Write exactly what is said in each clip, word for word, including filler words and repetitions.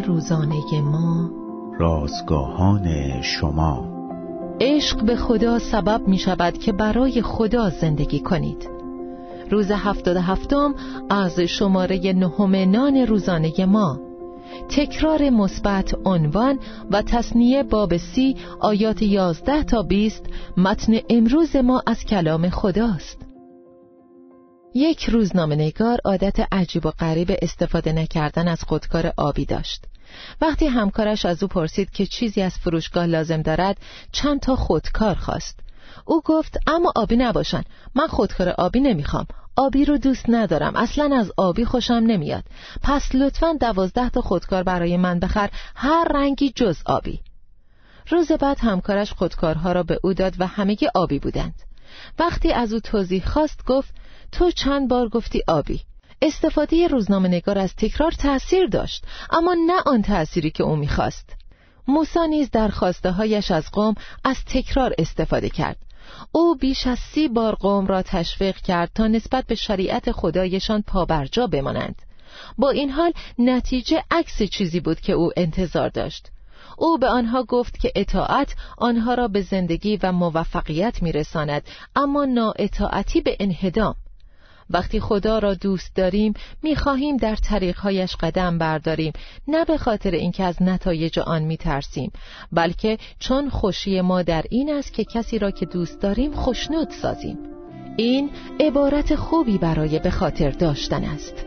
روزانه ما، رازگاهان شما. عشق به خدا سبب می شود که برای خدا زندگی کنید. روز هفتاد هفتم از شماره نهم نان روزانه ما. تکرار مثبت عنوان و تصنیه باب سی آیات یازده تا بیست. متن امروز ما از کلام خداست. یک روزنامه‌نگار عادت عجیب و غریب استفاده نکردن از خودکار آبی داشت. وقتی همکارش از او پرسید که چیزی از فروشگاه لازم دارد، چند تا خودکار خواست. او گفت اما آبی نباشن، من خودکار آبی نمیخوام، آبی رو دوست ندارم، اصلا از آبی خوشم نمیاد، پس لطفاً دوازده تا خودکار برای من بخر، هر رنگی جز آبی. روز بعد همکارش خودکارها را به او داد و همگی آبی بودند. وقتی از او توضیح خواست گفت تو چند بار گفتی آبی. استفاده روزنامه‌نگار از تکرار تأثیر داشت، اما نه آن تأثیری که او می‌خواست. موسی نیز در خواسته هایش از قوم از تکرار استفاده کرد. او بیش از سی بار قوم را تشویق کرد تا نسبت به شریعت خدایشان پابرجا بمانند. با این حال نتیجه عکس چیزی بود که او انتظار داشت. او به آنها گفت که اطاعت آنها را به زندگی و موفقیت می‌رساند، اما نااطاعتی به انهدام. وقتی خدا را دوست داریم می‌خواهیم در طریق‌هایش قدم برداریم، نه به خاطر اینکه از نتایج آن می‌ترسیم، بلکه چون خوشی ما در این است که کسی را که دوست داریم خوشنود سازیم. این عبارت خوبی برای به خاطر داشتن است.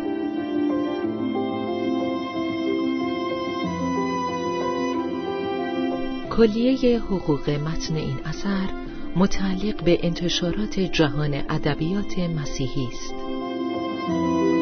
کلیه حقوق متن این اثر متعلق به انتشارات جهان ادبیات مسیحی است.